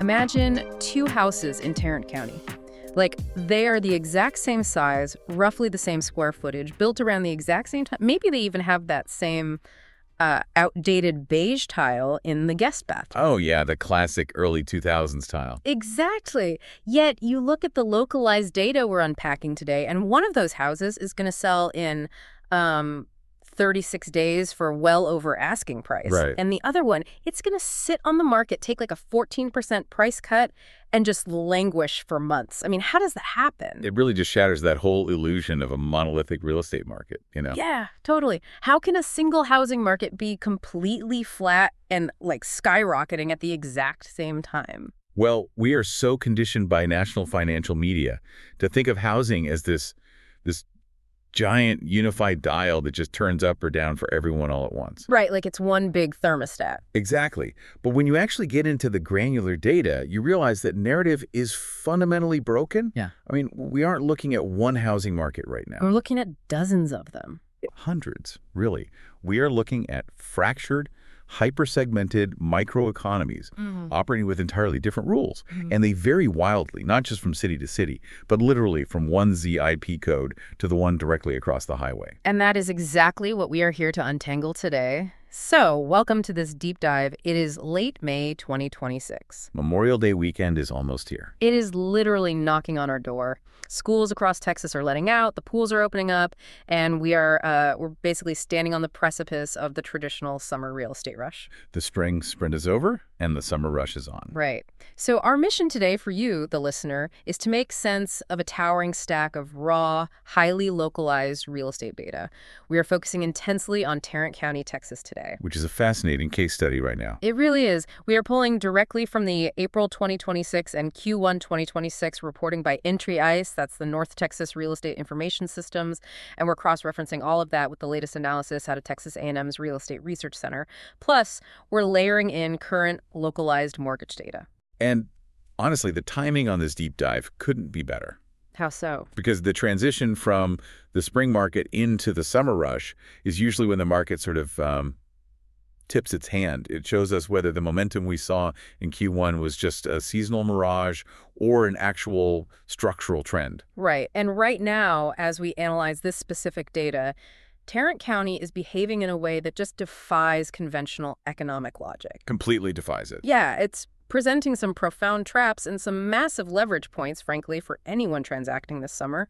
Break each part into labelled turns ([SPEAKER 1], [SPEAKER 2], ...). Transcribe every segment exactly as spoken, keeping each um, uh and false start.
[SPEAKER 1] Imagine two houses in Tarrant County. Like, they are the exact same size, roughly the same square footage, built around the exact same time. Maybe they even have that same uh, outdated beige tile in the guest bathroom.
[SPEAKER 2] Oh, yeah, the classic early two thousands tile.
[SPEAKER 1] Exactly. Yet you look at the localized data we're unpacking today, and one of those houses is going to sell in um, thirty-six days for well over asking price.
[SPEAKER 2] Right.
[SPEAKER 1] And the other one, it's going to sit on the market, take like a fourteen percent price cut, and just languish for months. I mean, how does that happen?
[SPEAKER 2] It really just shatters that whole illusion of a monolithic real estate market, you know?
[SPEAKER 1] Yeah, totally. How can a single housing market be completely flat and like skyrocketing at the exact same time?
[SPEAKER 2] Well, we are so conditioned by national financial media to think of housing as this, this giant unified dial that just turns up or down for everyone all at once.
[SPEAKER 1] Right, like it's one big thermostat.
[SPEAKER 2] Exactly. But when you actually get into the granular data, you realize that narrative is fundamentally broken.
[SPEAKER 1] Yeah.
[SPEAKER 2] I mean, we aren't looking at one housing market right now.
[SPEAKER 1] We're looking at dozens of them.
[SPEAKER 2] Hundreds, really. We are looking at fractured, hyper-segmented microeconomies
[SPEAKER 1] Mm-hmm.
[SPEAKER 2] operating with entirely different rules.
[SPEAKER 1] Mhm.
[SPEAKER 2] And they vary wildly, not just from city to city, but literally from one Z I P code to the one directly across the highway.
[SPEAKER 1] And that is exactly what we are here to untangle today. So, welcome to this deep dive. It is late May twenty twenty-six.
[SPEAKER 2] Memorial Day weekend is almost here.
[SPEAKER 1] It is literally knocking on our door. Schools across Texas are letting out, the pools are opening up, and we are uh, we're basically standing on the precipice of the traditional summer real estate rush.
[SPEAKER 2] The spring sprint is over, and the summer rush is on.
[SPEAKER 1] Right. So our mission today for you, the listener, is to make sense of a towering stack of raw, highly localized real estate data. We are focusing intensely on Tarrant County, Texas today.
[SPEAKER 2] Which is a fascinating case study right now.
[SPEAKER 1] It really is. We are pulling directly from the April twenty twenty-six and Q one twenty twenty-six reporting by Entry ICE, that's the North Texas Real Estate Information Systems, and we're cross-referencing all of that with the latest analysis out of Texas A and M's Real Estate Research Center. Plus, we're layering in current localized mortgage data.
[SPEAKER 2] And honestly, the timing on this deep dive couldn't be better.
[SPEAKER 1] How so?
[SPEAKER 2] Because the transition from the spring market into the summer rush is usually when the market sort of um, tips its hand. It shows us whether the momentum we saw in Q one was just a seasonal mirage or an actual structural trend.
[SPEAKER 1] Right. And right now, as we analyze this specific data, Tarrant County is behaving in a way that just defies conventional economic logic.
[SPEAKER 2] Completely defies it.
[SPEAKER 1] Yeah, it's presenting some profound traps and some massive leverage points, frankly, for anyone transacting this summer.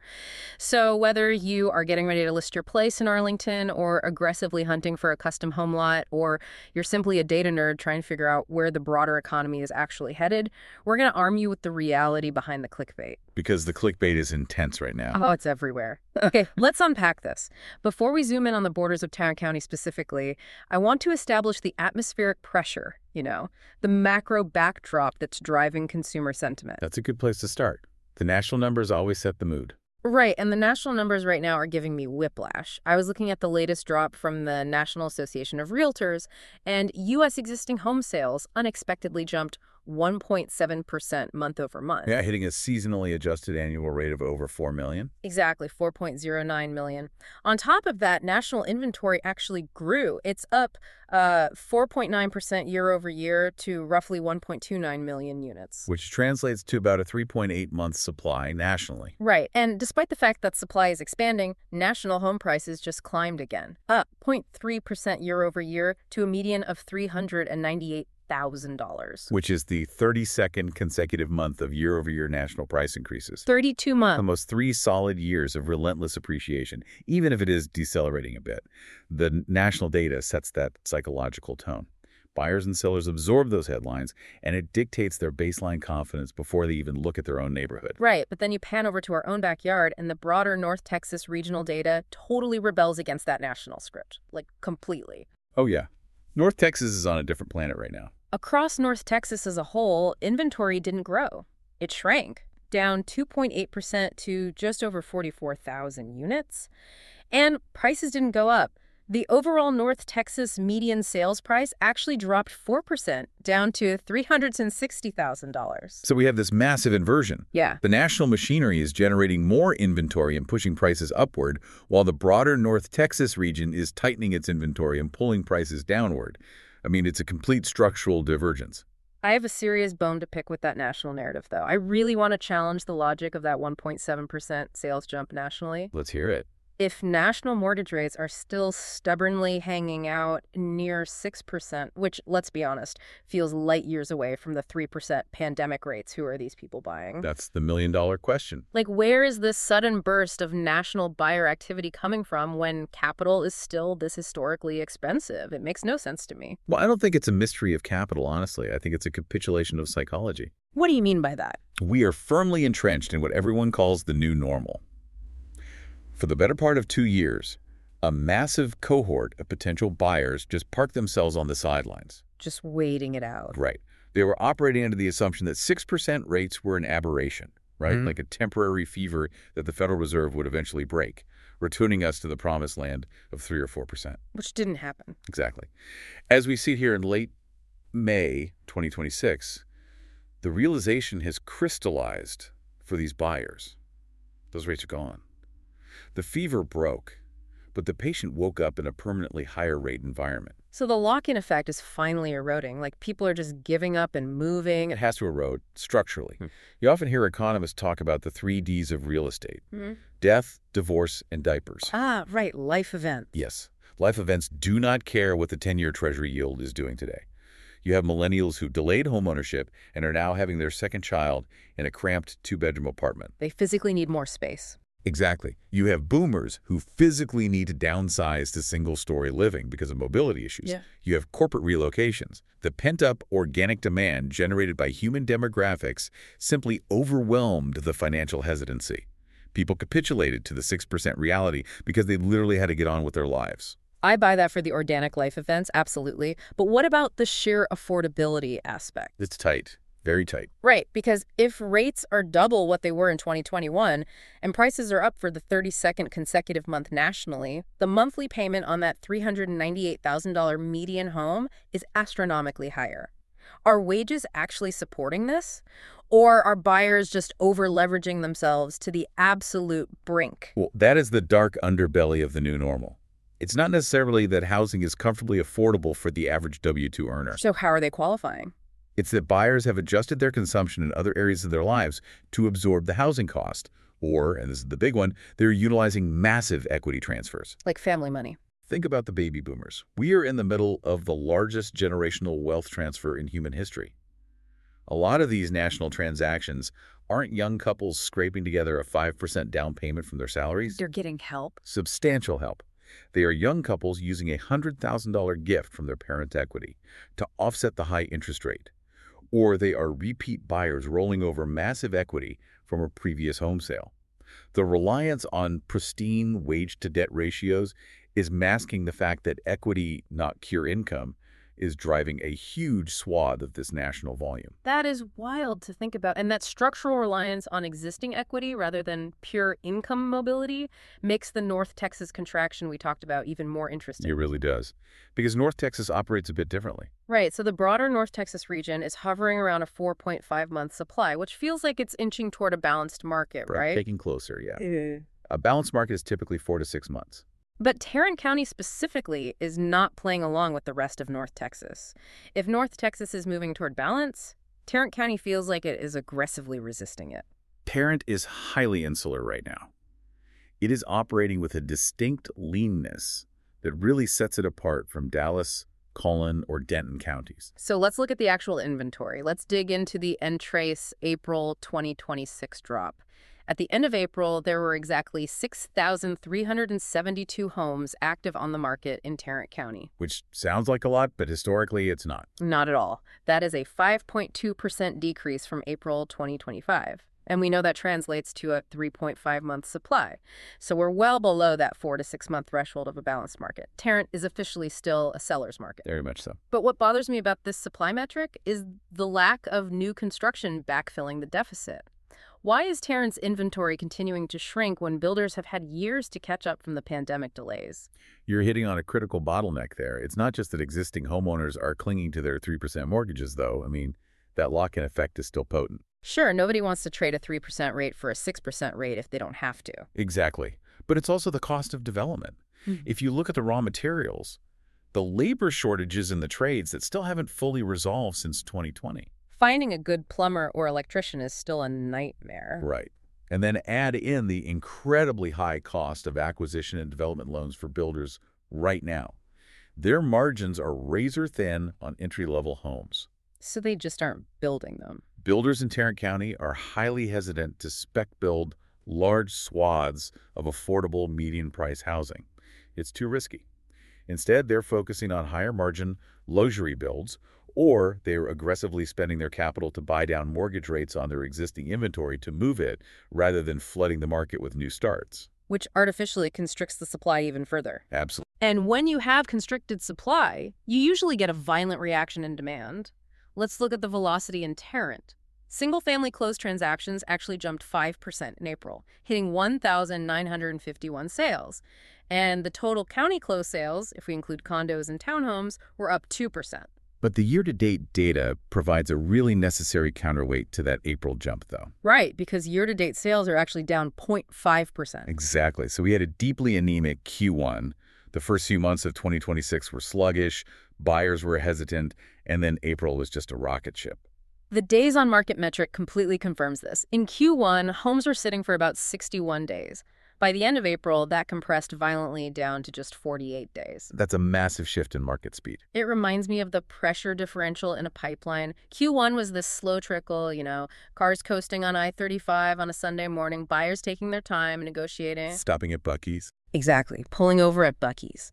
[SPEAKER 1] So whether you are getting ready to list your place in Arlington or aggressively hunting for a custom home lot, or you're simply a data nerd trying to figure out where the broader economy is actually headed, we're going to arm you with the reality behind the clickbait.
[SPEAKER 2] Because the clickbait is intense right now.
[SPEAKER 1] Oh, it's everywhere. Okay, let's unpack this. Before we zoom in on the borders of Tarrant County specifically, I want to establish the atmospheric pressure, you know, the macro backdrop that's driving consumer sentiment.
[SPEAKER 2] That's a good place to start. The national numbers always set the mood.
[SPEAKER 1] Right, and the national numbers right now are giving me whiplash. I was looking at the latest drop from the National Association of Realtors, and U S existing home sales unexpectedly jumped one point seven percent month over month.
[SPEAKER 2] Yeah, hitting a seasonally adjusted annual rate of over four million.
[SPEAKER 1] Exactly, four point zero nine million. On top of that, national inventory actually grew. It's up uh, four point nine percent year over year to roughly one point two nine million units.
[SPEAKER 2] Which translates to about a three point eight month supply nationally.
[SPEAKER 1] Right, and despite the fact that supply is expanding, national home prices just climbed again, up zero point three percent year over year to a median of three hundred ninety-eight thousand dollars.
[SPEAKER 2] Which is the thirty-second consecutive month of year-over-year national price increases.
[SPEAKER 1] thirty-two months.
[SPEAKER 2] Almost three solid years of relentless appreciation, even if it is decelerating a bit. The national data sets that psychological tone. Buyers and sellers absorb those headlines, and it dictates their baseline confidence before they even look at their own neighborhood.
[SPEAKER 1] Right, but then you pan over to our own backyard, and the broader North Texas regional data totally rebels against that national script, like completely.
[SPEAKER 2] Oh, yeah. North Texas is on a different planet right now.
[SPEAKER 1] Across North Texas as a whole, inventory didn't grow. It shrank, down two point eight percent to just over forty-four thousand units. And prices didn't go up. The overall North Texas median sales price actually dropped four percent, down to three hundred sixty thousand dollars.
[SPEAKER 2] So we have this massive inversion.
[SPEAKER 1] Yeah.
[SPEAKER 2] The national machinery is generating more inventory and pushing prices upward, while the broader North Texas region is tightening its inventory and pulling prices downward. I mean, it's a complete structural divergence.
[SPEAKER 1] I have a serious bone to pick with that national narrative, though. I really want to challenge the logic of that one point seven percent sales jump nationally.
[SPEAKER 2] Let's hear it.
[SPEAKER 1] If national mortgage rates are still stubbornly hanging out near six percent, which, let's be honest, feels light years away from the three percent pandemic rates, who are these people buying?
[SPEAKER 2] That's the million-dollar question.
[SPEAKER 1] Like, where is this sudden burst of national buyer activity coming from when capital is still this historically expensive? It makes no sense to me.
[SPEAKER 2] Well, I don't think it's a mystery of capital, honestly. I think it's a capitulation of psychology.
[SPEAKER 1] What do you mean by that?
[SPEAKER 2] We are firmly entrenched in what everyone calls the new normal. For the better part of two years, a massive cohort of potential buyers just parked themselves on the sidelines.
[SPEAKER 1] Just waiting it out.
[SPEAKER 2] Right. They were operating under the assumption that six percent rates were an aberration, right?
[SPEAKER 1] Mm-hmm.
[SPEAKER 2] Like a temporary fever that the Federal Reserve would eventually break, returning us to the promised land of three or four percent.
[SPEAKER 1] Which didn't happen.
[SPEAKER 2] Exactly. As we see here in late May twenty twenty-six, the realization has crystallized for these buyers. Those rates are gone. The fever broke, but the patient woke up in a permanently higher rate environment.
[SPEAKER 1] So the lock-in effect is finally eroding. Like, people are just giving up and moving.
[SPEAKER 2] It has to erode structurally. Hmm. You often hear economists talk about the three Ds of real estate. Mm-hmm. Death, divorce, and diapers.
[SPEAKER 1] Ah, right, life events.
[SPEAKER 2] Yes. Life events do not care what the ten-year Treasury yield is doing today. You have millennials who delayed homeownership and are now having their second child in a cramped two-bedroom apartment.
[SPEAKER 1] They physically need more space.
[SPEAKER 2] Exactly. You have boomers who physically need to downsize to single-story living because of mobility issues.
[SPEAKER 1] Yeah.
[SPEAKER 2] You have corporate relocations. The pent-up organic demand generated by human demographics simply overwhelmed the financial hesitancy. People capitulated to the six percent reality because they literally had to get on with their lives.
[SPEAKER 1] I buy that for the organic life events, absolutely. But what about the sheer affordability aspect?
[SPEAKER 2] It's tight. Very tight.
[SPEAKER 1] Right, because if rates are double what they were in twenty twenty-one and prices are up for the thirty-second consecutive month nationally, the monthly payment on that three hundred ninety-eight thousand dollar median home is astronomically higher. Are wages actually supporting this? Or are buyers just over-leveraging themselves to the absolute brink?
[SPEAKER 2] Well, that is the dark underbelly of the new normal. It's not necessarily that housing is comfortably affordable for the average W two earner.
[SPEAKER 1] So how are they qualifying?
[SPEAKER 2] It's that buyers have adjusted their consumption in other areas of their lives to absorb the housing cost. Or, and this is the big one, they're utilizing massive equity transfers.
[SPEAKER 1] Like family money.
[SPEAKER 2] Think about the baby boomers. We are in the middle of the largest generational wealth transfer in human history. A lot of these national transactions aren't young couples scraping together a five percent down payment from their salaries.
[SPEAKER 1] They're getting help.
[SPEAKER 2] Substantial help. They are young couples using a one hundred thousand dollar gift from their parents' equity to offset the high interest rate. Or they are repeat buyers rolling over massive equity from a previous home sale. The reliance on pristine wage-to-debt ratios is masking the fact that equity, not pure income, is driving a huge swath of this national volume.
[SPEAKER 1] That is wild to think about. And that structural reliance on existing equity rather than pure income mobility makes the North Texas contraction we talked about even more interesting.
[SPEAKER 2] It really does. Because North Texas operates a bit differently.
[SPEAKER 1] Right. So the broader North Texas region is hovering around a four point five month supply, which feels like it's inching toward a balanced market, right?
[SPEAKER 2] Taking closer, yeah.
[SPEAKER 1] Mm.
[SPEAKER 2] A balanced market is typically four to six months.
[SPEAKER 1] But Tarrant County specifically is not playing along with the rest of North Texas. If North Texas is moving toward balance, Tarrant County feels like it is aggressively resisting it.
[SPEAKER 2] Tarrant is highly insular right now. It is operating with a distinct leanness that really sets it apart from Dallas, Cullen, or Denton counties.
[SPEAKER 1] So let's look at the actual inventory. Let's dig into the Entrace April twenty twenty-six drop. At the end of April, there were exactly six thousand three hundred seventy-two homes active on the market in Tarrant County.
[SPEAKER 2] Which sounds like a lot, but historically it's not.
[SPEAKER 1] Not at all. That is a five point two percent decrease from April twenty twenty-five. And we know that translates to a three point five month supply. So we're well below that four to six month threshold of a balanced market. Tarrant is officially still a seller's market.
[SPEAKER 2] Very much so.
[SPEAKER 1] But what bothers me about this supply metric is the lack of new construction backfilling the deficit. Why is Tarrant's inventory continuing to shrink when builders have had years to catch up from the pandemic delays?
[SPEAKER 2] You're hitting on a critical bottleneck there. It's not just that existing homeowners are clinging to their three percent mortgages, though. I mean, that lock-in effect is still potent.
[SPEAKER 1] Sure, nobody wants to trade a three percent rate for a six percent rate if they don't have to.
[SPEAKER 2] Exactly. But it's also the cost of development. Mm-hmm. If you look at the raw materials, the labor shortages in the trades that still haven't fully resolved since twenty twenty.
[SPEAKER 1] finding a good plumber or electrician is still a nightmare.
[SPEAKER 2] Right. And then add in the incredibly high cost of acquisition and development loans for builders right now. Their margins are razor thin on entry-level homes.
[SPEAKER 1] So they just aren't building them.
[SPEAKER 2] Builders in Tarrant County are highly hesitant to spec build large swaths of affordable median-price housing. It's too risky. Instead, they're focusing on higher-margin luxury builds, or they're aggressively spending their capital to buy down mortgage rates on their existing inventory to move it, rather than flooding the market with new starts.
[SPEAKER 1] Which artificially constricts the supply even further.
[SPEAKER 2] Absolutely.
[SPEAKER 1] And when you have constricted supply, you usually get a violent reaction in demand. Let's look at the velocity in Tarrant. Single-family closed transactions actually jumped five percent in April, hitting one thousand nine hundred fifty-one sales. And the total county closed sales, if we include condos and townhomes, were up two percent.
[SPEAKER 2] But the year-to-date data provides a really necessary counterweight to that April jump, though.
[SPEAKER 1] Right, because year-to-date sales are actually down zero point five percent.
[SPEAKER 2] Exactly. So we had a deeply anemic Q one. The first few months of twenty twenty-six were sluggish, buyers were hesitant, and then April was just a rocket ship.
[SPEAKER 1] The days on market metric completely confirms this. In Q one, homes were sitting for about sixty-one days. By the end of April, that compressed violently down to just forty-eight days.
[SPEAKER 2] That's a massive shift in market speed.
[SPEAKER 1] It reminds me of the pressure differential in a pipeline. Q one was this slow trickle, you know, cars coasting on I thirty-five on a Sunday morning, buyers taking their time, negotiating.
[SPEAKER 2] Stopping at Buc-ee's.
[SPEAKER 1] Exactly, pulling over at Buc-ee's.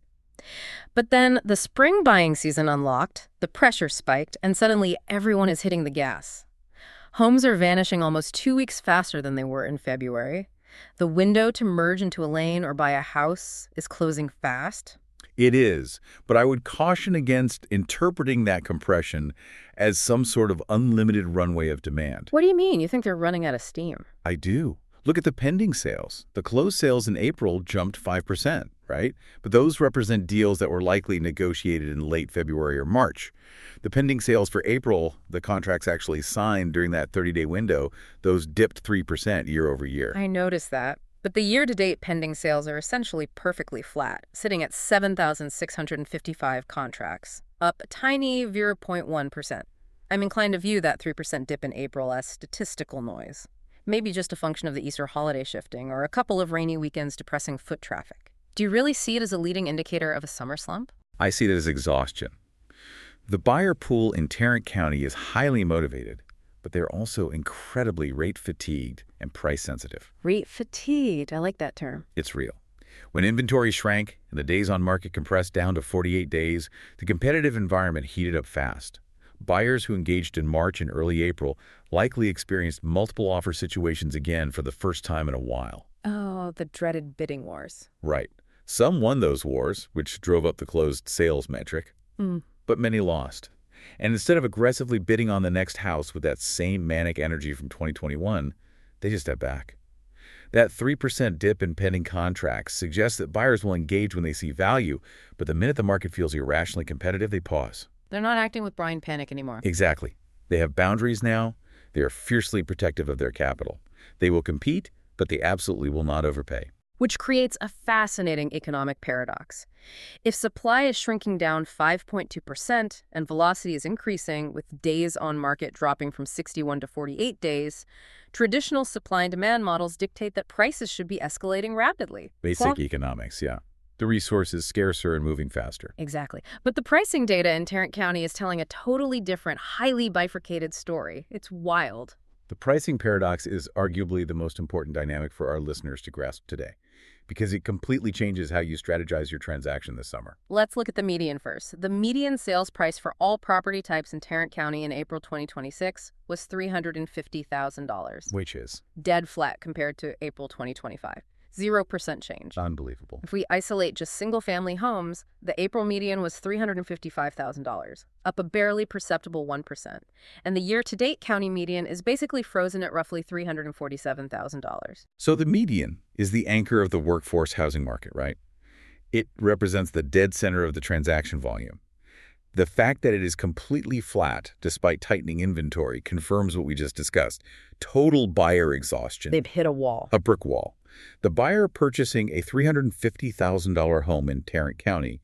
[SPEAKER 1] But then the spring buying season unlocked, the pressure spiked, and suddenly everyone is hitting the gas. Homes are vanishing almost two weeks faster than they were in February. The window to merge into a lane or buy a house is closing fast.
[SPEAKER 2] It is, but I would caution against interpreting that compression as some sort of unlimited runway of demand.
[SPEAKER 1] What do you mean? You think they're running out of steam?
[SPEAKER 2] I do. Look at the pending sales. The closed sales in April jumped five percent, right? But those represent deals that were likely negotiated in late February or March. The pending sales for April, the contracts actually signed during that thirty-day window, those dipped three percent year over year.
[SPEAKER 1] I noticed that. But the year-to-date pending sales are essentially perfectly flat, sitting at seven thousand six hundred fifty-five contracts, up a tiny zero point one percent. I'm inclined to view that three percent dip in April as statistical noise. Maybe just a function of the Easter holiday shifting or a couple of rainy weekends depressing foot traffic. Do you really see it as a leading indicator of a summer slump?
[SPEAKER 2] I see it as exhaustion. The buyer pool in Tarrant County is highly motivated, but they're also incredibly rate fatigued and price sensitive.
[SPEAKER 1] Rate fatigued. I like that term.
[SPEAKER 2] It's real. When inventory shrank and the days on market compressed down to forty-eight days, the competitive environment heated up fast. Buyers who engaged in March and early April likely experienced multiple offer situations again for the first time in a while.
[SPEAKER 1] Oh, the dreaded bidding wars.
[SPEAKER 2] Right. Some won those wars, which drove up the closed sales metric,
[SPEAKER 1] Mm.
[SPEAKER 2] but many lost. And instead of aggressively bidding on the next house with that same manic energy from twenty twenty-one, they just stepped back. That three percent dip in pending contracts suggests that buyers will engage when they see value, but the minute the market feels irrationally competitive, they pause.
[SPEAKER 1] They're not acting with blind panic anymore.
[SPEAKER 2] Exactly. They have boundaries now. They are fiercely protective of their capital. They will compete, but they absolutely will not overpay.
[SPEAKER 1] Which creates a fascinating economic paradox. If supply is shrinking down five point two percent and velocity is increasing with days on market dropping from sixty-one to forty-eight days, traditional supply and demand models dictate that prices should be escalating rapidly.
[SPEAKER 2] Basic
[SPEAKER 1] Well,
[SPEAKER 2] economics, yeah. The resource is scarcer and moving faster.
[SPEAKER 1] Exactly. But the pricing data in Tarrant County is telling a totally different, highly bifurcated story. It's wild.
[SPEAKER 2] The pricing paradox is arguably the most important dynamic for our listeners to grasp today, because it completely changes how you strategize your transaction this summer.
[SPEAKER 1] Let's look at the median first. The median sales price for all property types in Tarrant County in April twenty twenty-six was three hundred fifty thousand dollars.
[SPEAKER 2] Which is
[SPEAKER 1] Dead flat compared to April twenty twenty-five. Zero percent change.
[SPEAKER 2] unbelievable.
[SPEAKER 1] If we isolate just single-family homes, the April median was three hundred fifty-five thousand dollars, up a barely perceptible one percent. And the year-to-date county median is basically frozen at roughly three hundred forty-seven thousand dollars.
[SPEAKER 2] So the median is the anchor of the workforce housing market, right? It represents the dead center of the transaction volume. The fact that it is completely flat despite tightening inventory confirms what we just discussed. Total buyer exhaustion.
[SPEAKER 1] They've hit a wall.
[SPEAKER 2] A brick wall. The buyer purchasing a three hundred fifty thousand dollar home in Tarrant County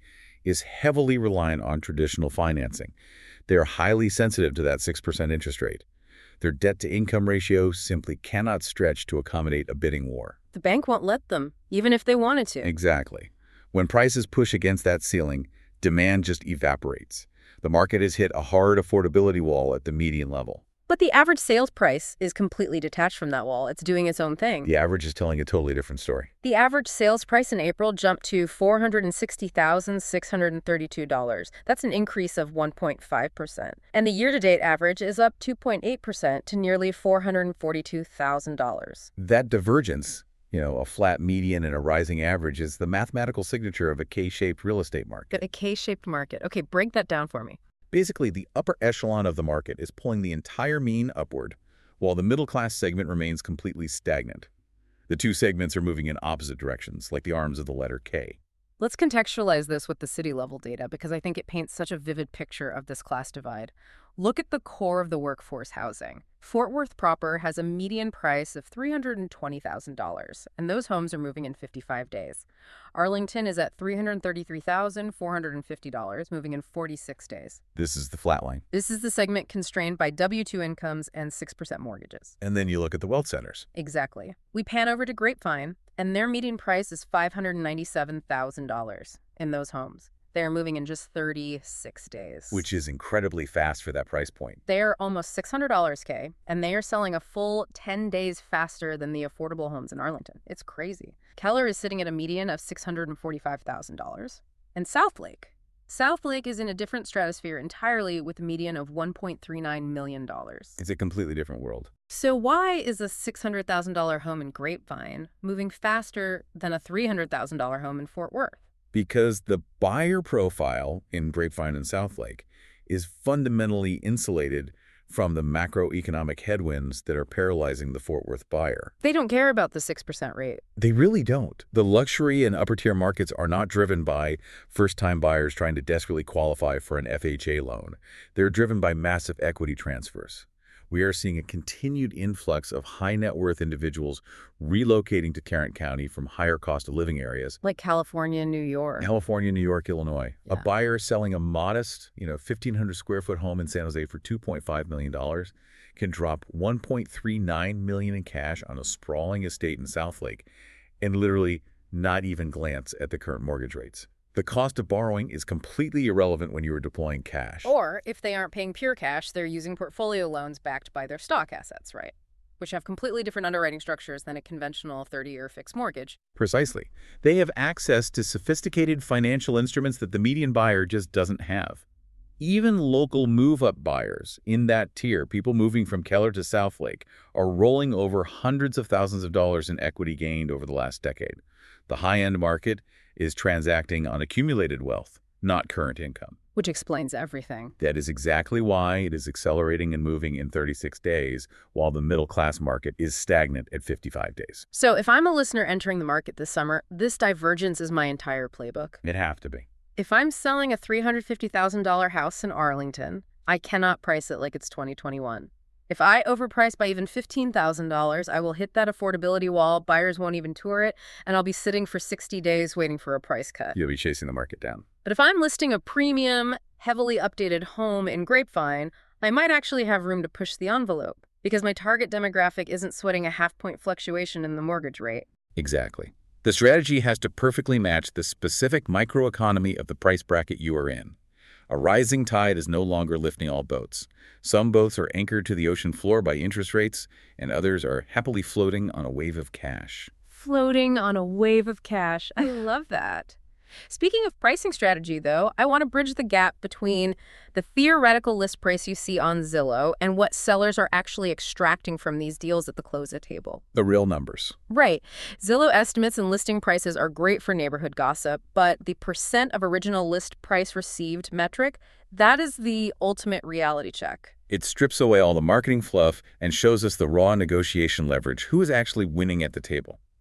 [SPEAKER 2] is heavily reliant on traditional financing. They are highly sensitive to that six percent interest rate. Their debt-to-income ratio simply cannot stretch to accommodate a bidding war.
[SPEAKER 1] The bank won't let them, even if they wanted to.
[SPEAKER 2] Exactly. When prices push against that ceiling, demand just evaporates. The market has hit a hard affordability wall at the median level.
[SPEAKER 1] But the average sales price is completely detached from that wall. It's doing its own thing.
[SPEAKER 2] The average is telling a totally different story.
[SPEAKER 1] The average sales price in April jumped to four hundred sixty thousand six hundred thirty-two dollars. That's an increase of one point five percent. And the year-to-date average is up two point eight percent to nearly four hundred forty-two thousand dollars.
[SPEAKER 2] That divergence, you know, a flat median and a rising average, is the mathematical signature of a K-shaped real estate market.
[SPEAKER 1] A K-shaped market. Okay, break that down for me.
[SPEAKER 2] Basically, the upper echelon of the market is pulling the entire mean upward, while the middle-class segment remains completely stagnant. The two segments are moving in opposite directions, like the arms of the letter K.
[SPEAKER 1] Let's contextualize this with the city-level data, because I think it paints such a vivid picture of this class divide. Look at the core of the workforce housing. Fort Worth proper has a median price of three hundred twenty thousand dollars, and those homes are moving in fifty-five days. Arlington is at three hundred thirty-three thousand four hundred fifty dollars, moving in forty-six days.
[SPEAKER 2] This is the flat line.
[SPEAKER 1] This is the segment constrained by W two incomes and six percent mortgages.
[SPEAKER 2] And then you look at the wealth centers.
[SPEAKER 1] Exactly. We pan over to Grapevine, and their median price is five hundred ninety-seven thousand dollars in those homes. They're moving in just thirty-six days.
[SPEAKER 2] Which is incredibly fast for that price point.
[SPEAKER 1] They're almost six hundred dollars K, and they are selling a full ten days faster than the affordable homes in Arlington. It's crazy. Keller is sitting at a median of six hundred forty-five thousand dollars. And Southlake. Southlake is in a different stratosphere entirely, with a median of one point three nine million dollars.
[SPEAKER 2] It's a completely different world.
[SPEAKER 1] So why is a six hundred thousand dollar home in Grapevine moving faster than a three hundred thousand dollar home in Fort Worth?
[SPEAKER 2] Because the buyer profile in Grapevine and Southlake is fundamentally insulated from the macroeconomic headwinds that are paralyzing the Fort Worth buyer.
[SPEAKER 1] They don't care about the six percent rate.
[SPEAKER 2] They really don't. The luxury and upper-tier markets are not driven by first-time buyers trying to desperately qualify for an F H A loan. They're driven by massive equity transfers. We are seeing a continued influx of high-net-worth individuals relocating to Tarrant County from higher cost-of-living areas.
[SPEAKER 1] Like California and New York.
[SPEAKER 2] California, New York, Illinois.
[SPEAKER 1] Yeah.
[SPEAKER 2] A buyer selling a modest, you know, fifteen hundred square foot home in San Jose for two point five million dollars can drop one point three nine million dollars in cash on a sprawling estate in Southlake and literally not even glance at the current mortgage rates. The cost of borrowing is completely irrelevant when you are deploying cash.
[SPEAKER 1] Or, if they aren't paying pure cash, they're using portfolio loans backed by their stock assets, right? Which have completely different underwriting structures than a conventional thirty-year fixed mortgage.
[SPEAKER 2] Precisely. They have access to sophisticated financial instruments that the median buyer just doesn't have. Even local move-up buyers in that tier, people moving from Keller to Southlake, are rolling over hundreds of thousands of dollars in equity gained over the last decade. The high-end market is transacting on accumulated wealth, not current income.
[SPEAKER 1] Which explains everything.
[SPEAKER 2] That is exactly why it is accelerating and moving in thirty-six days, while the middle-class market is stagnant at fifty-five days.
[SPEAKER 1] So if I'm a listener entering the market this summer, this divergence is my entire playbook.
[SPEAKER 2] It'd have to be.
[SPEAKER 1] If I'm selling a three hundred fifty thousand dollar house in Arlington, I cannot price it like it's twenty twenty-one. If I overprice by even fifteen thousand dollars, I will hit that affordability wall, buyers won't even tour it, and I'll be sitting for sixty days waiting for a price cut.
[SPEAKER 2] You'll be chasing the market down.
[SPEAKER 1] But if I'm listing a premium, heavily updated home in Grapevine, I might actually have room to push the envelope, because my target demographic isn't sweating a half-point fluctuation in the mortgage rate.
[SPEAKER 2] Exactly. The strategy has to perfectly match the specific microeconomy of the price bracket you are in. A rising tide is no longer lifting all boats. Some boats are anchored to the ocean floor by interest rates, and others are happily floating on a wave of cash.
[SPEAKER 1] Floating on a wave of cash. I love that. Speaking of pricing strategy, though, I want to bridge the gap between the theoretical list price you see on Zillow and what sellers are actually extracting from these deals at the close-it table.
[SPEAKER 2] The real numbers.
[SPEAKER 1] Right. Zillow estimates and listing prices are great for neighborhood gossip, but the percent of original list price received metric, that is the ultimate reality check.
[SPEAKER 2] It strips away all the marketing fluff and shows us the raw negotiation leverage, who is actually winning at the table.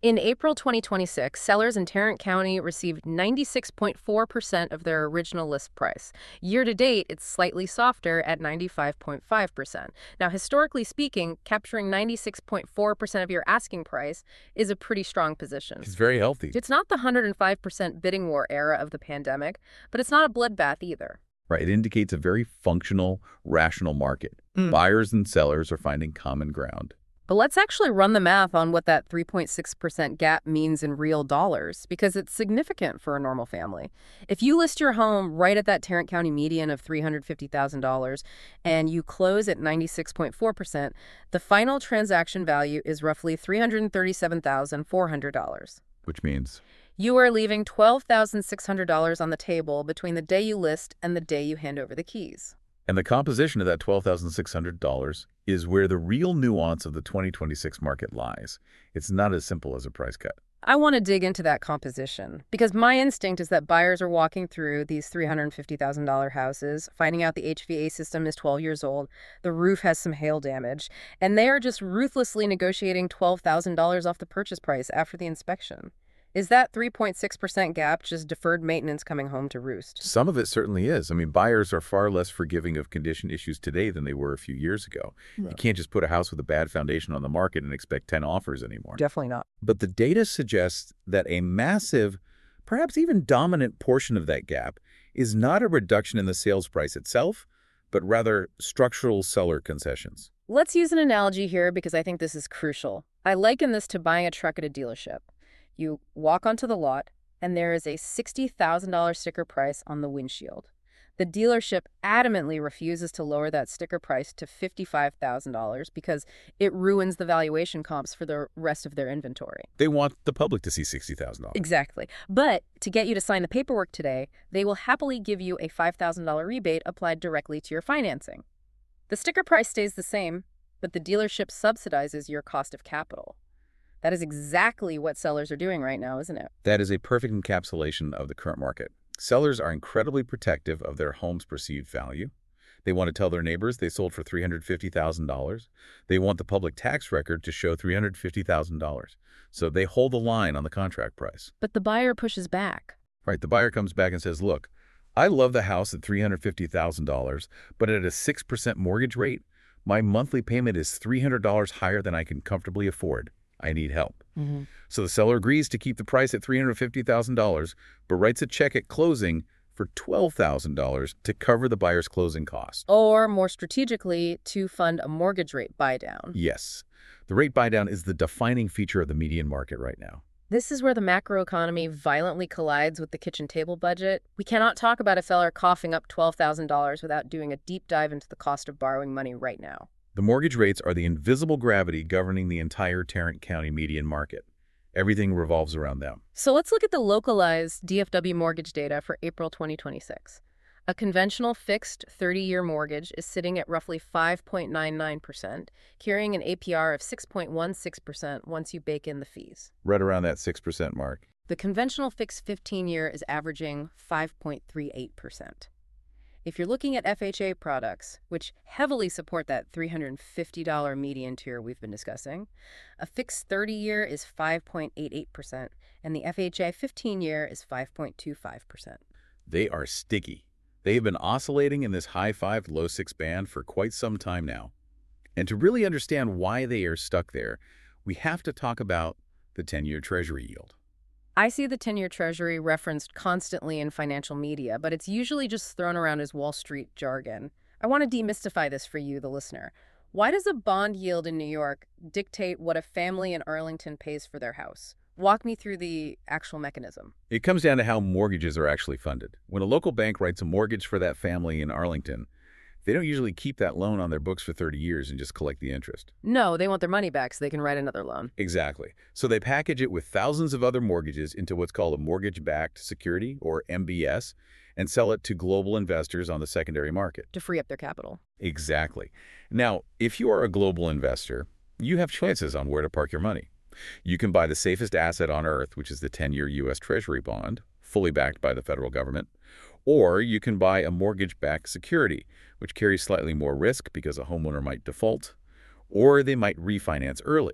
[SPEAKER 1] In April twenty twenty-six, sellers in Tarrant County received ninety-six point four percent of their original list price. Year to date, it's slightly softer at ninety-five point five percent. Now, historically speaking, capturing ninety-six point four percent of your asking price is a pretty strong position.
[SPEAKER 2] It's very healthy.
[SPEAKER 1] It's not the one hundred five percent bidding war era of the pandemic, but it's not a bloodbath either.
[SPEAKER 2] Right. It indicates a very functional, rational market.
[SPEAKER 1] Mm.
[SPEAKER 2] Buyers and sellers are finding common ground.
[SPEAKER 1] But let's actually run the math on what that three point six percent gap means in real dollars, because it's significant for a normal family. If you list your home right at that Tarrant County median of three hundred fifty thousand dollars and you close at ninety-six point four percent, the final transaction value is roughly three hundred thirty-seven thousand four hundred dollars.
[SPEAKER 2] Which means?
[SPEAKER 1] You are leaving twelve thousand six hundred dollars on the table between the day you list and the day you hand over the keys.
[SPEAKER 2] And the composition of that twelve thousand six hundred dollars is where the real nuance of the twenty twenty-six market lies. It's not as simple as a price cut.
[SPEAKER 1] I want to dig into that composition because my instinct is that buyers are walking through these three hundred fifty thousand dollar houses, finding out the H V A C system is twelve years old, the roof has some hail damage, and they are just ruthlessly negotiating twelve thousand dollars off the purchase price after the inspection. Is that three point six percent gap just deferred maintenance coming home to roost?
[SPEAKER 2] Some of it certainly is. I mean, buyers are far less forgiving of condition issues today than they were a few years ago. Right. You can't just put a house with a bad foundation on the market and expect ten offers anymore.
[SPEAKER 1] Definitely not.
[SPEAKER 2] But the data suggests that a massive, perhaps even dominant portion of that gap is not a reduction in the sales price itself, but rather structural seller concessions.
[SPEAKER 1] Let's use an analogy here because I think this is crucial. I liken this to buying a truck at a dealership. You walk onto the lot, and there is a sixty thousand dollar sticker price on the windshield. The dealership adamantly refuses to lower that sticker price to fifty-five thousand dollars because it ruins the valuation comps for the rest of their inventory.
[SPEAKER 2] They want the public to see sixty thousand dollars.
[SPEAKER 1] Exactly. But to get you to sign the paperwork today, they will happily give you a five thousand dollar rebate applied directly to your financing. The sticker price stays the same, but the dealership subsidizes your cost of capital. That is exactly what sellers are doing right now, isn't it?
[SPEAKER 2] That is a perfect encapsulation of the current market. Sellers are incredibly protective of their home's perceived value. They want to tell their neighbors they sold for three hundred fifty thousand dollars. They want the public tax record to show three hundred fifty thousand dollars. So they hold the line on the contract price.
[SPEAKER 1] But the buyer pushes back.
[SPEAKER 2] Right. The buyer comes back and says, look, I love the house at three hundred fifty thousand dollars, but at a six percent mortgage rate, my monthly payment is three hundred dollars higher than I can comfortably afford. I need help.
[SPEAKER 1] Mm-hmm.
[SPEAKER 2] So the seller agrees to keep the price at three hundred fifty thousand dollars, but writes a check at closing for twelve thousand dollars to cover the buyer's closing costs.
[SPEAKER 1] Or, more strategically, to fund a mortgage rate buy-down.
[SPEAKER 2] Yes. The rate buy-down is the defining feature of the median market right now.
[SPEAKER 1] This is where the macroeconomy violently collides with the kitchen table budget. We cannot talk about a seller coughing up twelve thousand dollars without doing a deep dive into the cost of borrowing money right now.
[SPEAKER 2] The mortgage rates are the invisible gravity governing the entire Tarrant County median market. Everything revolves around them.
[SPEAKER 1] So let's look at the localized D F W mortgage data for April twenty twenty-six. A conventional fixed thirty-year mortgage is sitting at roughly five point nine nine percent, carrying an A P R of six point one six percent once you bake in the fees.
[SPEAKER 2] Right around that six percent mark.
[SPEAKER 1] The conventional fixed fifteen-year is averaging five point three eight percent. If you're looking at F H A products, which heavily support that three hundred fifty dollar median tier we've been discussing, a fixed thirty-year is five point eight eight percent, and the F H A fifteen-year is five point two five percent.
[SPEAKER 2] They are sticky. They have been oscillating in this high five, low six band for quite some time now. And to really understand why they are stuck there, we have to talk about the ten-year Treasury yield.
[SPEAKER 1] I see the ten-year Treasury referenced constantly in financial media, but it's usually just thrown around as Wall Street jargon. I want to demystify this for you, the listener. Why does a bond yield in New York dictate what a family in Arlington pays for their house? Walk me through the actual mechanism.
[SPEAKER 2] It comes down to how mortgages are actually funded. When a local bank writes a mortgage for that family in Arlington, they don't usually keep that loan on their books for thirty years and just collect the interest.
[SPEAKER 1] No, they want their money back so they can write another loan.
[SPEAKER 2] Exactly. So they package it with thousands of other mortgages into what's called a mortgage-backed security, or M B S, and sell it to global investors on the secondary market.
[SPEAKER 1] To free up their capital.
[SPEAKER 2] Exactly. Now, if you are a global investor, you have choices on where to park your money. You can buy the safest asset on earth, which is the ten-year U S Treasury bond, fully backed by the federal government. Or you can buy a mortgage-backed security, which carries slightly more risk because a homeowner might default, or they might refinance early.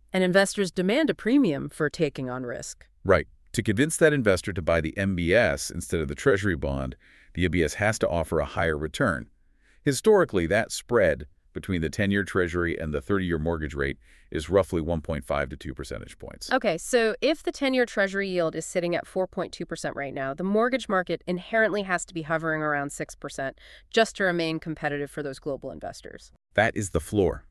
[SPEAKER 1] And investors demand a premium for taking on risk.
[SPEAKER 2] Right. To convince that investor to buy the M B S instead of the Treasury bond, the M B S has to offer a higher return. Historically, that spread between the ten-year Treasury and the thirty-year mortgage rate is roughly one point five to two percentage points.
[SPEAKER 1] Okay, so if the ten-year Treasury yield is sitting at four point two percent right now, the mortgage market inherently has to be hovering around six percent just to remain competitive for those global investors.
[SPEAKER 2] That is the floor.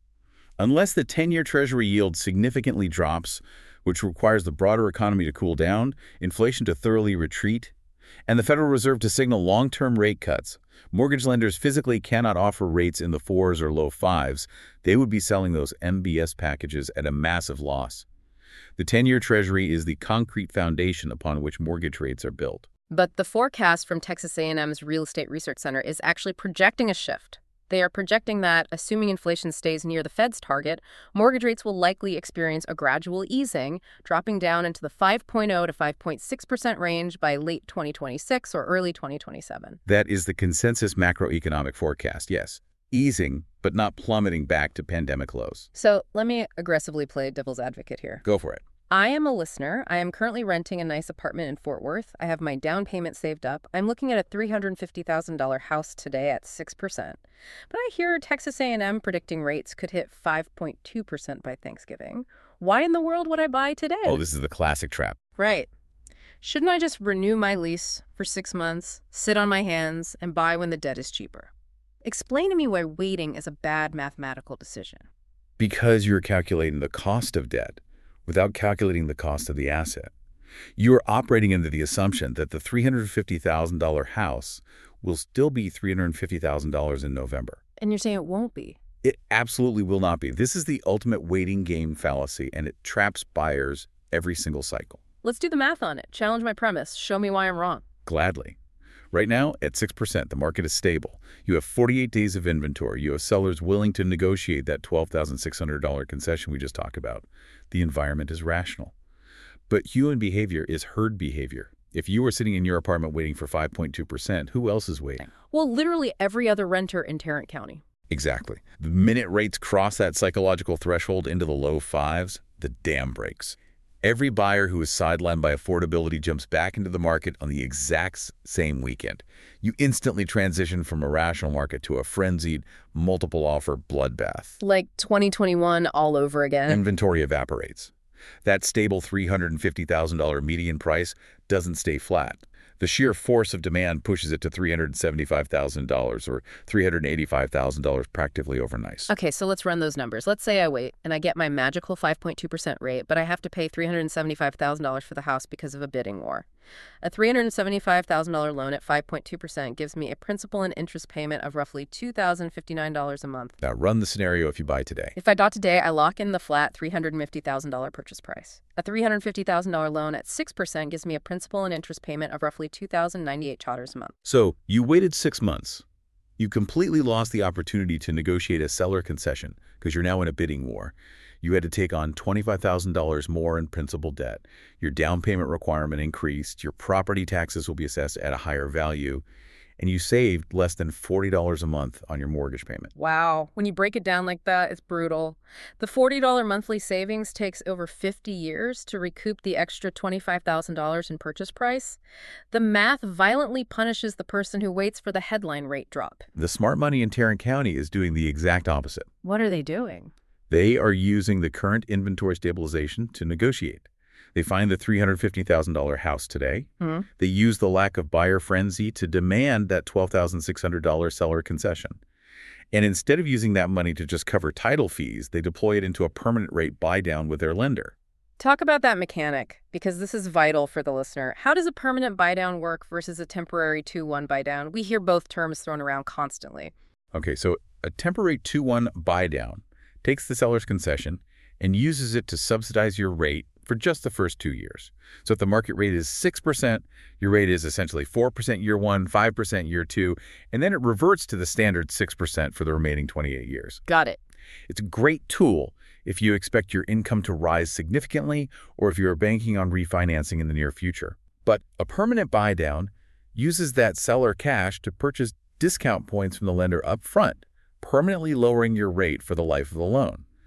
[SPEAKER 2] Unless the ten-year Treasury yield significantly drops, which requires the broader economy to cool down, inflation to thoroughly retreat, and the Federal Reserve to signal long-term rate cuts, mortgage lenders physically cannot offer rates in the fours or low fives. They would be selling those M B S packages at a massive loss. The ten-year Treasury is the concrete foundation upon which mortgage rates are built.
[SPEAKER 1] But the forecast from Texas A and M's Real Estate Research Center is actually projecting a shift. They are projecting that, assuming inflation stays near the Fed's target, mortgage rates will likely experience a gradual easing, dropping down into the five point zero to five point six percent range by late twenty twenty-six or early twenty twenty-seven.
[SPEAKER 2] That is the consensus macroeconomic forecast, yes. Easing, but not plummeting back to pandemic lows.
[SPEAKER 1] So let me aggressively play devil's advocate here.
[SPEAKER 2] Go for it.
[SPEAKER 1] I am a listener. I am currently renting a nice apartment in Fort Worth. I have my down payment saved up. I'm looking at a three hundred fifty thousand dollars house today at six percent. But I hear Texas A and M predicting rates could hit five point two percent by Thanksgiving. Why in the world would I buy today?
[SPEAKER 2] Oh, this is the classic trap.
[SPEAKER 1] Right. Shouldn't I just renew my lease for six months, sit on my hands, and buy when the debt is cheaper? Explain to me why waiting is a bad mathematical decision.
[SPEAKER 2] Because you're calculating the cost of debt without calculating the cost of the asset. You're operating under the assumption that the three hundred fifty thousand dollars house will still be three hundred fifty thousand dollars in November.
[SPEAKER 1] And you're saying it won't be?
[SPEAKER 2] It absolutely will not be. This is the ultimate waiting game fallacy, and it traps buyers every single cycle.
[SPEAKER 1] Let's do the math on it. Challenge my premise. Show me why I'm wrong.
[SPEAKER 2] Gladly. Right now, at six percent, the market is stable. You have forty-eight days of inventory. You have sellers willing to negotiate that twelve thousand six hundred dollars concession we just talked about. The environment is rational. But human behavior is herd behavior. If you were sitting in your apartment waiting for five point two percent, who else is waiting?
[SPEAKER 1] Well, literally every other renter in Tarrant County.
[SPEAKER 2] Exactly. The minute rates cross that psychological threshold into the low fives, the dam breaks. Every buyer who is sidelined by affordability jumps back into the market on the exact same weekend. You instantly transition from a rational market to a frenzied, multiple offer bloodbath.
[SPEAKER 1] Like twenty twenty-one all over again.
[SPEAKER 2] Inventory evaporates. That stable three hundred fifty thousand dollars median price doesn't stay flat. The sheer force of demand pushes it to three hundred seventy-five thousand dollars or three hundred eighty-five thousand dollars practically overnight.
[SPEAKER 1] Okay, so let's run those numbers. Let's say I wait and I get my magical five point two percent rate, but I have to pay three hundred seventy-five thousand dollars for the house because of a bidding war. A three hundred seventy-five thousand dollars loan at five point two percent gives me a principal and interest payment of roughly two thousand fifty-nine dollars a month.
[SPEAKER 2] Now run the scenario if you buy today.
[SPEAKER 1] If I bought today, I lock in the flat three hundred fifty thousand dollars purchase price. A three hundred fifty thousand dollars loan at six percent gives me a principal and interest payment of roughly two thousand ninety-eight dollars a month.
[SPEAKER 2] So you waited six months. You completely lost the opportunity to negotiate a seller concession because you're now in a bidding war. You had to take on twenty-five thousand dollars more in principal debt. Your down payment requirement increased. Your property taxes will be assessed at a higher value. And you saved less than forty dollars a month on your mortgage payment.
[SPEAKER 1] Wow. When you break it down like that, it's brutal. The forty dollars monthly savings takes over fifty years to recoup the extra twenty-five thousand dollars in purchase price. The math violently punishes the person who waits for the headline rate drop.
[SPEAKER 2] The smart money in Tarrant County is doing the exact opposite.
[SPEAKER 1] What are they doing?
[SPEAKER 2] They are using the current inventory stabilization to negotiate. They find the three hundred fifty thousand dollars house today.
[SPEAKER 1] Mm-hmm.
[SPEAKER 2] They use the lack of buyer frenzy to demand that twelve thousand six hundred dollars seller concession. And instead of using that money to just cover title fees, they deploy it into a permanent rate buy down with their lender.
[SPEAKER 1] Talk about that mechanic, because this is vital for the listener. How does a permanent buy down work versus a temporary two one buy down? We hear both terms thrown around constantly.
[SPEAKER 2] Okay, so a temporary two one buy down takes the seller's concession and uses it to subsidize your rate for just the first two years. So if the market rate is six percent, your rate is essentially four percent year one, five percent year two, and then it reverts to the standard six percent for the remaining twenty-eight years.
[SPEAKER 1] Got it.
[SPEAKER 2] It's a great tool if you expect your income to rise significantly or if you're banking on refinancing in the near future. But a permanent buy down uses that seller cash to purchase discount points from the lender up front, permanently lowering your rate for the life of the loan.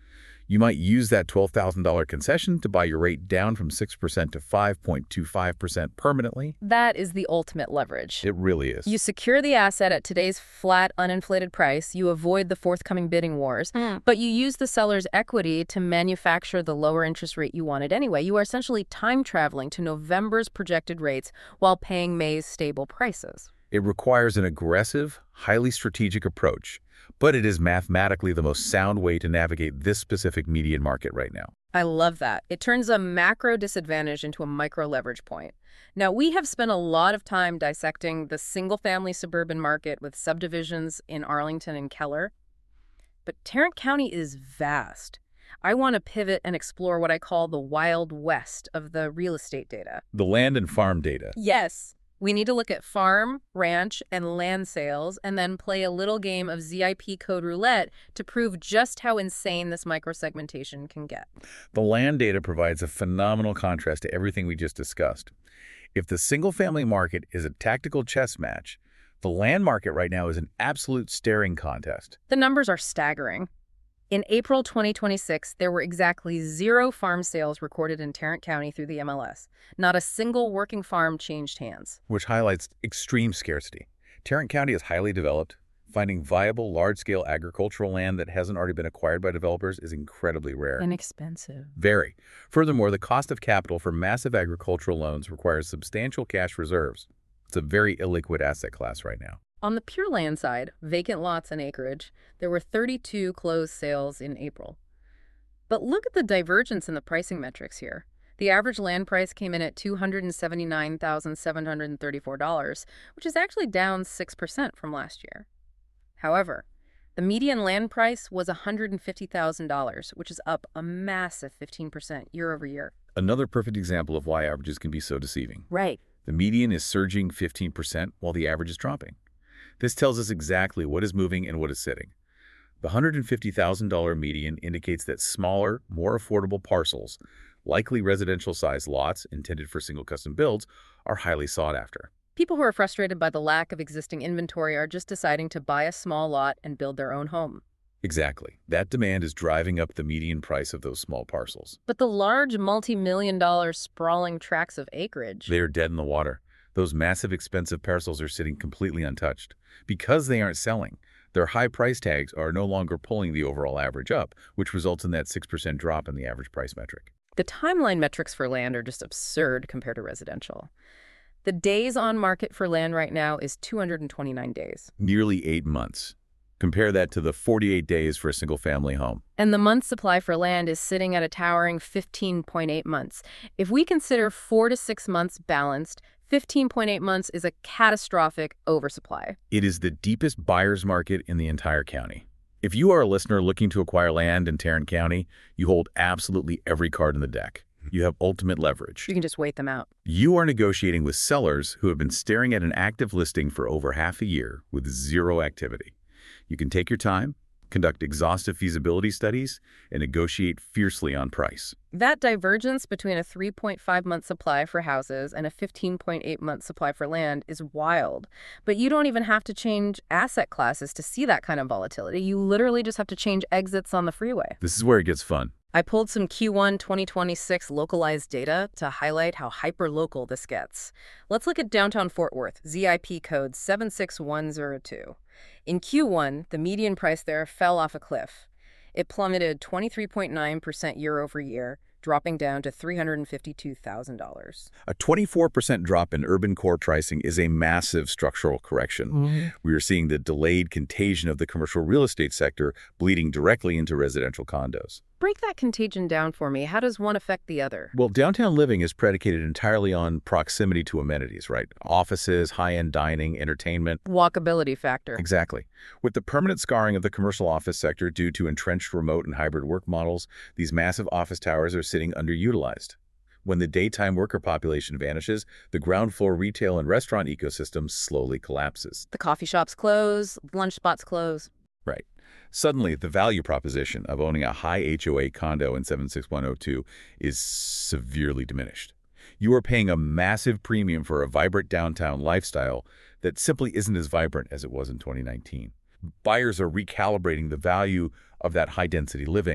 [SPEAKER 2] You might use that twelve thousand dollar concession to buy your rate down from six percent to five point two five percent permanently.
[SPEAKER 1] That is the ultimate leverage.
[SPEAKER 2] It really is.
[SPEAKER 1] You secure the asset at today's flat, uninflated price, you avoid the forthcoming bidding wars, mm. but you use the seller's equity to manufacture the lower interest rate you wanted anyway. You are essentially time traveling to November's projected rates while paying May's stable prices.
[SPEAKER 2] It requires an aggressive, highly strategic approach, but it is mathematically the most sound way to navigate this specific median market right now.
[SPEAKER 1] I love that. It turns a macro disadvantage into a micro leverage point. Now, we have spent a lot of time dissecting the single-family suburban market with subdivisions in Arlington and Keller, but Tarrant County is vast. I want to pivot and explore what I call the Wild West of the real estate data.
[SPEAKER 2] The land and farm data.
[SPEAKER 1] Yes. We need to look at farm, ranch, and land sales, and then play a little game of Z I P code roulette to prove just how insane this microsegmentation can get.
[SPEAKER 2] The land data provides a phenomenal contrast to everything we just discussed. If the single-family market is a tactical chess match, the land market right now is an absolute staring contest.
[SPEAKER 1] The numbers are staggering. In April twenty twenty-six, there were exactly zero farm sales recorded in Tarrant County through the M L S. Not a single working farm changed hands.
[SPEAKER 2] Which highlights extreme scarcity. Tarrant County is highly developed. Finding viable, large-scale agricultural land that hasn't already been acquired by developers is incredibly rare.
[SPEAKER 1] And expensive.
[SPEAKER 2] Very. Furthermore, the cost of capital for massive agricultural loans requires substantial cash reserves. It's a very illiquid asset class right now.
[SPEAKER 1] On the pure land side, vacant lots and acreage, there were thirty-two closed sales in April. But look at the divergence in the pricing metrics here. The average land price came in at two hundred seventy-nine thousand seven hundred thirty-four dollars, which is actually down six percent from last year. However, the median land price was one hundred fifty thousand dollars, which is up a massive fifteen percent year over year.
[SPEAKER 2] Another perfect example of why averages can be so deceiving.
[SPEAKER 1] Right.
[SPEAKER 2] The median is surging fifteen percent while the average is dropping. This tells us exactly what is moving and what is sitting. The one hundred fifty thousand dollar median indicates that smaller, more affordable parcels, likely residential-sized lots intended for single custom builds, are highly sought after.
[SPEAKER 1] People who are frustrated by the lack of existing inventory are just deciding to buy a small lot and build their own home.
[SPEAKER 2] Exactly. That demand is driving up the median price of those small parcels.
[SPEAKER 1] But the large multi-million dollar sprawling tracts of acreage...
[SPEAKER 2] They are dead in the water. Those massive expensive parcels are sitting completely untouched. Because they aren't selling, their high price tags are no longer pulling the overall average up, which results in that six percent drop in the average price metric.
[SPEAKER 1] The timeline metrics for land are just absurd compared to residential. The days on market for land right now is two hundred twenty-nine days.
[SPEAKER 2] Nearly eight months. Compare that to the forty-eight days for a single-family home.
[SPEAKER 1] And the month supply for land is sitting at a towering fifteen point eight months. If we consider four to six months balanced, fifteen point eight months is a catastrophic oversupply.
[SPEAKER 2] It is the deepest buyer's market in the entire county. If you are a listener looking to acquire land in Tarrant County, you hold absolutely every card in the deck. You have ultimate leverage.
[SPEAKER 1] You can just wait them out.
[SPEAKER 2] You are negotiating with sellers who have been staring at an active listing for over half a year with zero activity. You can take your time, conduct exhaustive feasibility studies, and negotiate fiercely on price.
[SPEAKER 1] That divergence between a three point five month supply for houses and a fifteen point eight month supply for land is wild. But you don't even have to change asset classes to see that kind of volatility. You literally just have to change exits on the freeway.
[SPEAKER 2] This is where it gets fun.
[SPEAKER 1] I pulled some Q one twenty twenty-six localized data to highlight how hyper-local this gets. Let's look at downtown Fort Worth, Z I P code seven six one zero two. In Q one, the median price there fell off a cliff. It plummeted twenty-three point nine percent year over year, dropping down to three hundred fifty-two thousand dollars.
[SPEAKER 2] A twenty-four percent drop in urban core pricing is a massive structural correction. Mm-hmm. We are seeing the delayed contagion of the commercial real estate sector bleeding directly into residential condos.
[SPEAKER 1] Break that contagion down for me. How does one affect the other?
[SPEAKER 2] Well, downtown living is predicated entirely on proximity to amenities, right? Offices, high-end dining, entertainment.
[SPEAKER 1] Walkability factor.
[SPEAKER 2] Exactly. With the permanent scarring of the commercial office sector due to entrenched remote and hybrid work models, these massive office towers are sitting underutilized. When the daytime worker population vanishes, the ground floor retail and restaurant ecosystem slowly collapses.
[SPEAKER 1] The coffee shops close, lunch spots close.
[SPEAKER 2] Right. Suddenly, the value proposition of owning a high H O A condo in seven six one zero two is severely diminished. You are paying a massive premium for a vibrant downtown lifestyle that simply isn't as vibrant as it was in twenty nineteen. Buyers are recalibrating the value of that high-density living,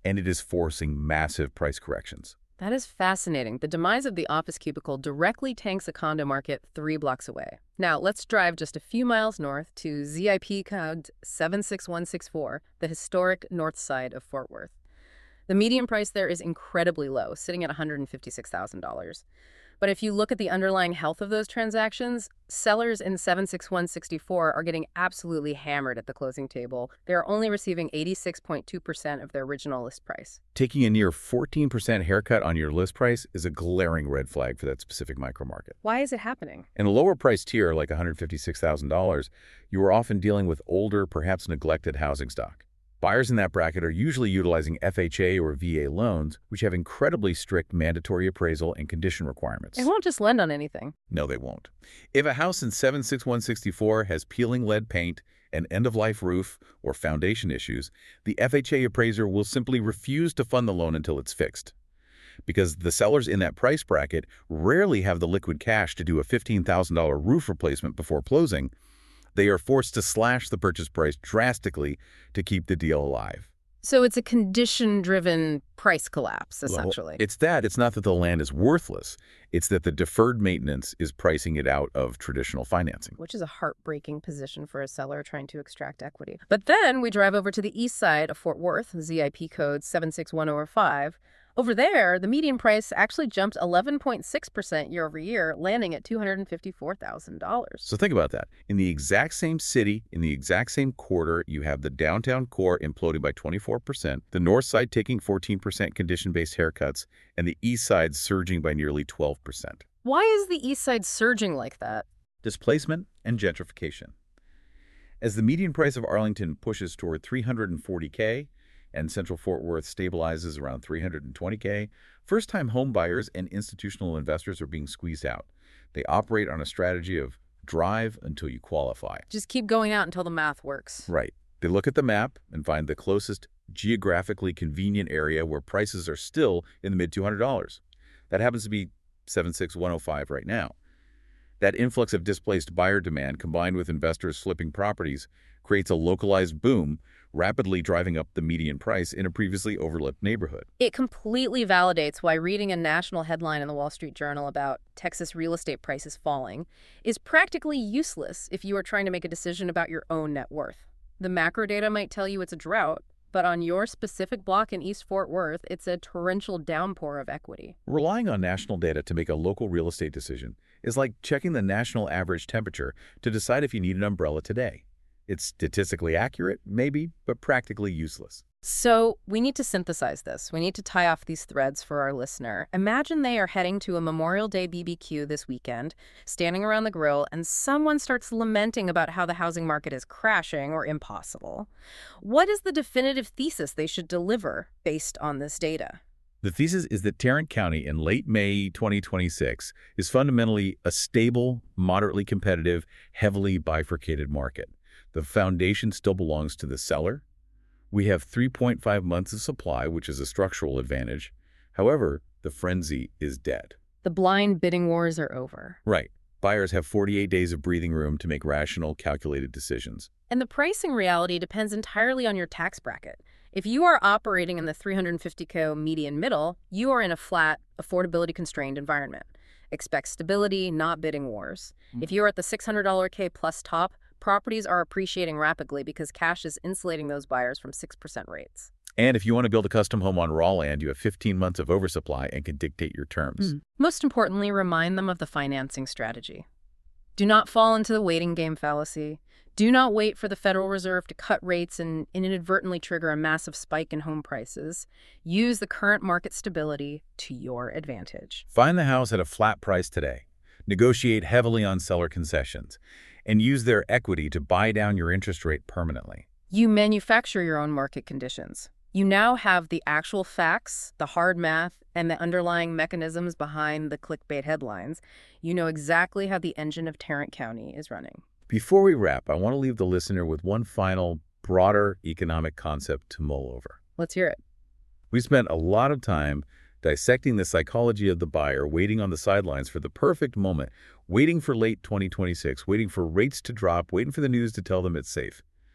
[SPEAKER 2] and it is forcing massive price corrections.
[SPEAKER 1] That is fascinating. The demise of the office cubicle directly tanks a condo market three blocks away. Now, let's drive just a few miles north to Z I P code seven six one six four, the historic north side of Fort Worth. The median price there is incredibly low, sitting at one hundred fifty-six thousand dollars. But if you look at the underlying health of those transactions, sellers in seven six one six four are getting absolutely hammered at the closing table. They're only receiving eighty-six point two percent of their original list price.
[SPEAKER 2] Taking a near fourteen percent haircut on your list price is a glaring red flag for that specific micromarket.
[SPEAKER 1] Why is it happening?
[SPEAKER 2] In a lower price tier, like one hundred fifty-six thousand dollars, you are often dealing with older, perhaps neglected housing stock. Buyers in that bracket are usually utilizing F H A or V A loans, which have incredibly strict mandatory appraisal and condition requirements.
[SPEAKER 1] They won't just lend on anything.
[SPEAKER 2] No, they won't. If a house in seven six one six four has peeling lead paint, an end-of-life roof, or foundation issues, the F H A appraiser will simply refuse to fund the loan until it's fixed. Because the sellers in that price bracket rarely have the liquid cash to do a fifteen thousand dollar roof replacement before closing, they are forced to slash the purchase price drastically to keep the deal alive.
[SPEAKER 1] So it's a condition-driven price collapse, essentially.
[SPEAKER 2] Well, it's that. It's not that the land is worthless. It's that the deferred maintenance is pricing it out of traditional financing.
[SPEAKER 1] Which is a heartbreaking position for a seller trying to extract equity. But then we drive over to the east side of Fort Worth, Z I P code seven six one zero five. Over there, the median price actually jumped eleven point six percent year over year, landing at two hundred fifty-four thousand dollars.
[SPEAKER 2] So think about that. In the exact same city, in the exact same quarter, you have the downtown core imploding by twenty-four percent, the north side taking fourteen percent condition-based haircuts, and the east side surging by nearly twelve percent.
[SPEAKER 1] Why is the east side surging like that?
[SPEAKER 2] Displacement and gentrification. As the median price of Arlington pushes toward three hundred forty K, and Central Fort Worth stabilizes around three hundred twenty K, first-time home buyers and institutional investors are being squeezed out. They operate on a strategy of drive until you qualify.
[SPEAKER 1] Just keep going out until the math works.
[SPEAKER 2] Right. They look at the map and find the closest geographically convenient area where prices are still in the mid two hundred dollars. That happens to be seven six one zero five right now. That influx of displaced buyer demand combined with investors flipping properties creates a localized boom, rapidly driving up the median price in a previously overlooked neighborhood.
[SPEAKER 1] It completely validates why reading a national headline in the Wall Street Journal about Texas real estate prices falling is practically useless if you are trying to make a decision about your own net worth. The macro data might tell you it's a drought, but on your specific block in East Fort Worth, it's a torrential downpour of equity.
[SPEAKER 2] Relying on national data to make a local real estate decision is like checking the national average temperature to decide if you need an umbrella today. It's statistically accurate, maybe, but practically useless.
[SPEAKER 1] So we need to synthesize this. We need to tie off these threads for our listener. Imagine they are heading to a Memorial Day B B Q this weekend, standing around the grill, and someone starts lamenting about how the housing market is crashing or impossible. What is the definitive thesis they should deliver based on this data?
[SPEAKER 2] The thesis is that Tarrant County in late May twenty twenty-six is fundamentally a stable, moderately competitive, heavily bifurcated market. The foundation still belongs to the seller. We have three point five months of supply, which is a structural advantage. However, the frenzy is dead.
[SPEAKER 1] The blind bidding wars are over.
[SPEAKER 2] Right. Buyers have forty-eight days of breathing room to make rational, calculated decisions.
[SPEAKER 1] And the pricing reality depends entirely on your tax bracket. If you are operating in the three hundred fifty K median middle, you are in a flat, affordability-constrained environment. Expect stability, not bidding wars. Mm-hmm. If you are at the six hundred K plus top, properties are appreciating rapidly because cash is insulating those buyers from six percent rates.
[SPEAKER 2] And if you want to build a custom home on raw land, you have fifteen months of oversupply and can dictate your terms.
[SPEAKER 1] Mm. Most importantly, remind them of the financing strategy. Do not fall into the waiting game fallacy. Do not wait for the Federal Reserve to cut rates and inadvertently trigger a massive spike in home prices. Use the current market stability to your advantage.
[SPEAKER 2] Find the house at a flat price today. Negotiate heavily on seller concessions, and use their equity to buy down your interest rate permanently.
[SPEAKER 1] You manufacture your own market conditions. You now have the actual facts, the hard math, and the underlying mechanisms behind the clickbait headlines. You know exactly how the engine of Tarrant County is running.
[SPEAKER 2] Before we wrap, I want to leave the listener with one final, broader economic concept to mull over.
[SPEAKER 1] Let's hear it.
[SPEAKER 2] We spent a lot of time dissecting the psychology of the buyer, waiting on the sidelines for the perfect moment, waiting for late twenty twenty-six, waiting for rates to drop, waiting for the news to tell them it's safe.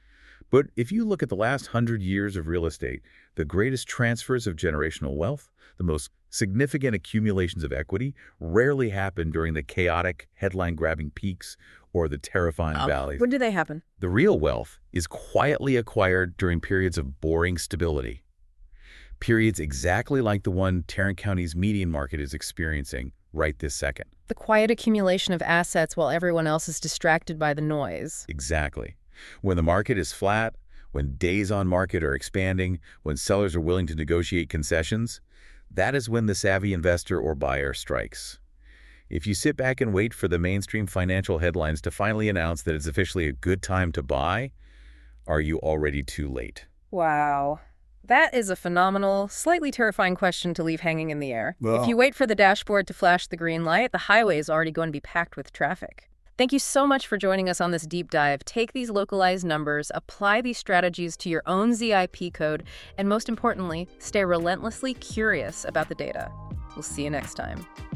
[SPEAKER 2] But if you look at the last hundred years of real estate, the greatest transfers of generational wealth, the most significant accumulations of equity, rarely happen during the chaotic, headline-grabbing peaks or the terrifying
[SPEAKER 1] Oh,
[SPEAKER 2] valleys.
[SPEAKER 1] when do they happen?
[SPEAKER 2] The real wealth is quietly acquired during periods of boring stability. Periods exactly like the one Tarrant County's median market is experiencing right this second.
[SPEAKER 1] The quiet accumulation of assets while everyone else is distracted by the noise.
[SPEAKER 2] Exactly. When the market is flat, when days on market are expanding, when sellers are willing to negotiate concessions, that is when the savvy investor or buyer strikes. If you sit back and wait for the mainstream financial headlines to finally announce that it's officially a good time to buy, are you already too late?
[SPEAKER 1] Wow. That is a phenomenal, slightly terrifying question to leave hanging in the air.
[SPEAKER 2] Well-
[SPEAKER 1] If you wait for the dashboard to flash the green light, the highway is already going to be packed with traffic. Thank you so much for joining us on this deep dive. Take these localized numbers, apply these strategies to your own Z I P code, and most importantly, stay relentlessly curious about the data. We'll see you next time.